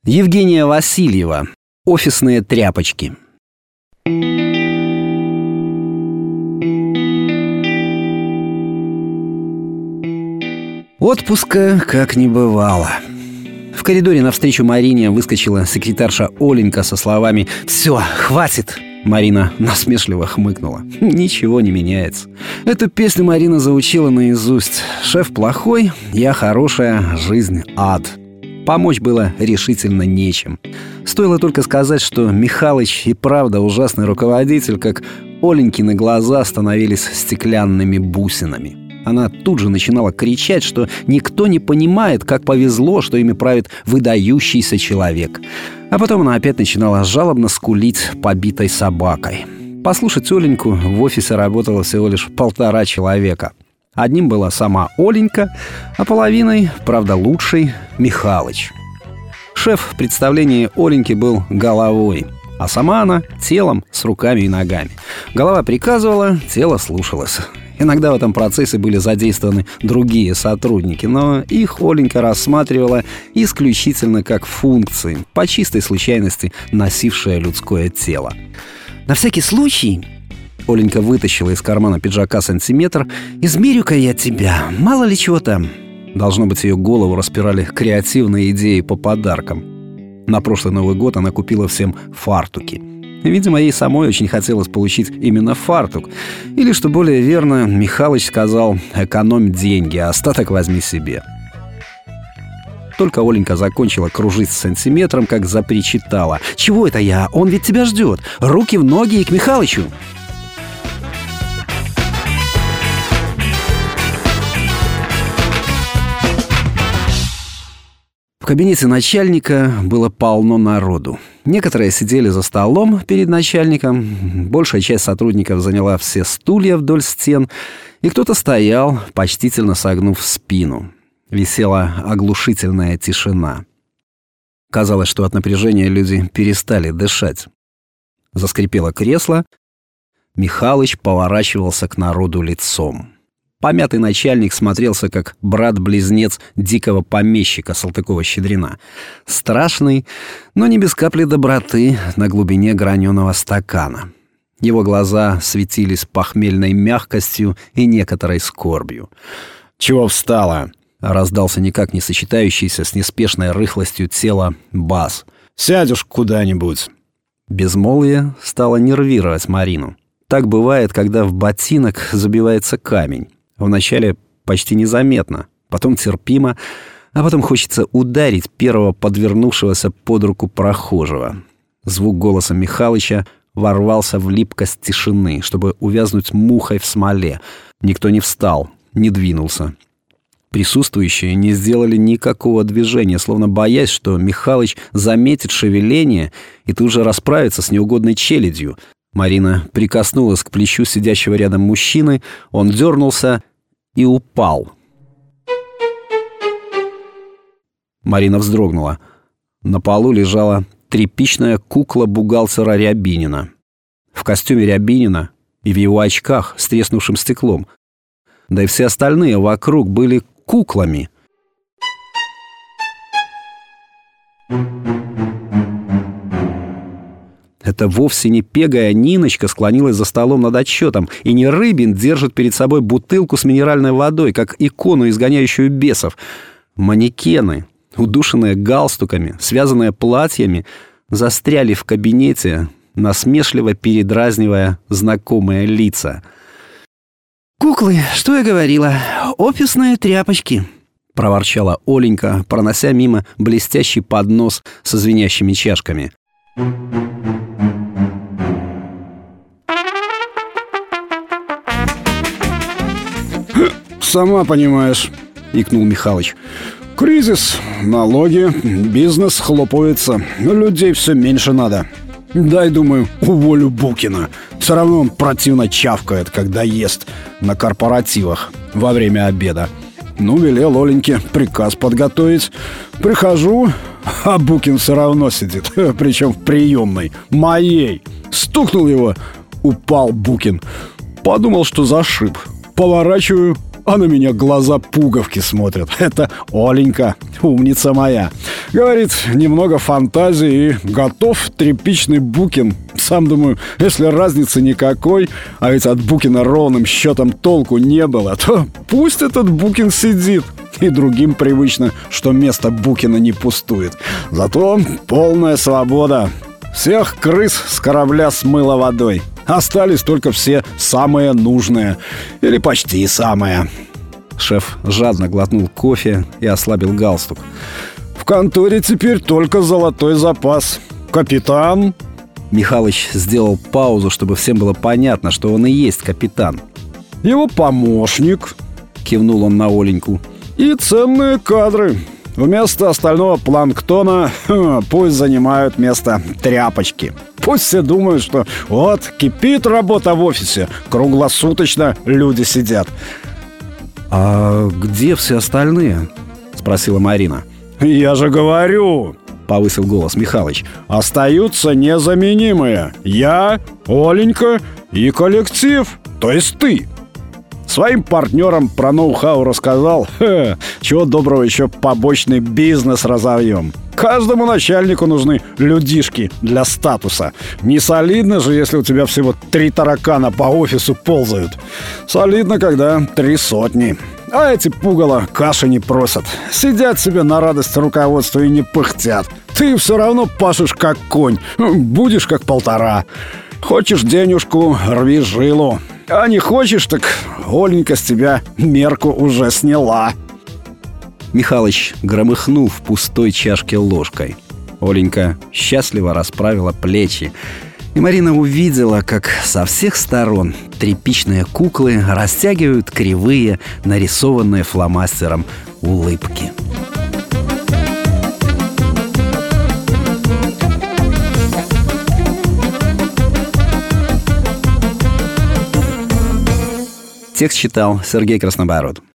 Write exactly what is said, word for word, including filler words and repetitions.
Евгения Васильева. «Офисные тряпочки». Отпуска как не бывало. В коридоре навстречу Марине выскочила секретарша Оленька со словами «Все, хватит!». Марина насмешливо хмыкнула. Ничего не меняется. Эту песню Марина заучила наизусть. «Шеф плохой, я хорошая, жизнь ад». Помочь было решительно нечем. Стоило только сказать, что Михалыч и правда ужасный руководитель, как Оленькины глаза становились стеклянными бусинами. Она тут же начинала кричать, что никто не понимает, как повезло, что ими правит выдающийся человек. А потом она опять начинала жалобно скулить побитой собакой. Послушать Оленьку в офисе работало всего лишь полтора человека. Одним была сама Оленька, а половиной, правда лучшей, Михалыч. Шеф в представлении Оленьки был головой, а сама она телом с руками и ногами. Голова приказывала, тело слушалось. Иногда в этом процессе были задействованы другие сотрудники, но их Оленька рассматривала исключительно как функции, по чистой случайности носившее людское тело. «На всякий случай...» Оленька вытащила из кармана пиджака сантиметр. «Измерю-ка я тебя, мало ли чего там». Должно быть, ее голову распирали креативные идеи по подаркам. На прошлый Новый год она купила всем фартуки. Видимо, ей самой очень хотелось получить именно фартук. Или, что более верно, Михалыч сказал: «Экономь деньги, а остаток возьми себе». Только Оленька закончила кружить с сантиметром, как запричитала: «Чего это я? Он ведь тебя ждет! Руки в ноги и к Михалычу!» В кабинете начальника было полно народу. Некоторые сидели за столом перед начальником, большая часть сотрудников заняла все стулья вдоль стен, и кто-то стоял, почтительно согнув спину. Висела оглушительная тишина. Казалось, что от напряжения люди перестали дышать. Заскрипело кресло. Михалыч поворачивался к народу лицом. Помятый начальник смотрелся, как брат-близнец дикого помещика Салтыкова-Щедрина. Страшный, но не без капли доброты на глубине граненого стакана. Его глаза светились похмельной мягкостью и некоторой скорбью. «Чего встала?» — раздался никак не сочетающийся с неспешной рыхлостью тела бас. «Сядешь куда-нибудь». Безмолвие стало нервировать Марину. Так бывает, когда в ботинок забивается камень. Вначале почти незаметно, потом терпимо, а потом хочется ударить первого подвернувшегося под руку прохожего. Звук голоса Михалыча ворвался в липкость тишины, чтобы увязнуть мухой в смоле. Никто не встал, не двинулся. Присутствующие не сделали никакого движения, словно боясь, что Михалыч заметит шевеление и тут же расправится с неугодной челядью. Марина прикоснулась к плечу сидящего рядом мужчины, он дернулся и упал. Марина вздрогнула. На полу лежала тряпичная кукла бухгалтера Рябинина. В костюме Рябинина и в его очках с треснувшим стеклом. Да и все остальные вокруг были куклами. Это вовсе не пегая Ниночка склонилась за столом над отчетом, и не Рыбин держит перед собой бутылку с минеральной водой, как икону, изгоняющую бесов. Манекены, удушенные галстуками, связанные платьями, застряли в кабинете, насмешливо передразнивая знакомые лица. «Куклы, что я говорила? Офисные тряпочки», — проворчала Оленька, пронося мимо блестящий поднос со звенящими чашками. «Сама понимаешь», — икнул Михалыч. «Кризис, налоги, бизнес хлопается, людей все меньше надо. Дай, думаю, уволю Букина. Все равно он противно чавкает, когда ест на корпоративах во время обеда. Ну, велел Оленьке приказ подготовить. Прихожу, а Букин все равно сидит, причем в приемной, моей. Стукнул его, упал Букин. Подумал, что зашиб. Поворачиваю, а на меня глаза пуговки смотрят. Это Оленька, умница моя. Говорит, немного фантазии и готов тряпичный Букин. Сам думаю, если разницы никакой, а ведь от Букина ровным счетом толку не было, то пусть этот Букин сидит. И другим привычно, что место Букина не пустует. Зато полная свобода. Всех крыс с корабля смыло водой. Остались только все самые нужные. Или почти самые. Шеф жадно глотнул кофе и ослабил галстук. В конторе теперь только золотой запас. Капитан. Михалыч сделал паузу, чтобы всем было понятно, что он и есть капитан. Его помощник. Кивнул он на Оленьку. И ценные кадры. Вместо остального планктона ха, пусть занимают место тряпочки. Пусть все думают, что вот кипит работа в офисе, круглосуточно люди сидят. «А где все остальные?» — спросила Марина. «Я же говорю!» — повысил голос Михалыч. «Остаются незаменимые. Я, Оленька и коллектив, то есть ты. Своим партнерам про ноу-хау рассказал. Ха, чего доброго, еще побочный бизнес разовьем. Каждому начальнику нужны людишки для статуса. Не солидно же, если у тебя всего три таракана по офису ползают. Солидно, когда три сотни. А эти пугало каши не просят. Сидят себе на радость руководству и не пыхтят. Ты все равно пашешь как конь. Будешь как полтора. Хочешь денежку, рви жилу. А не хочешь, так Оленька с тебя мерку уже сняла». Михалыч громыхнул в пустой чашке ложкой. Оленька счастливо расправила плечи. И Марина увидела, как со всех сторон тряпичные куклы растягивают кривые, нарисованные фломастером улыбки. Текст читал Сергей Краснобород.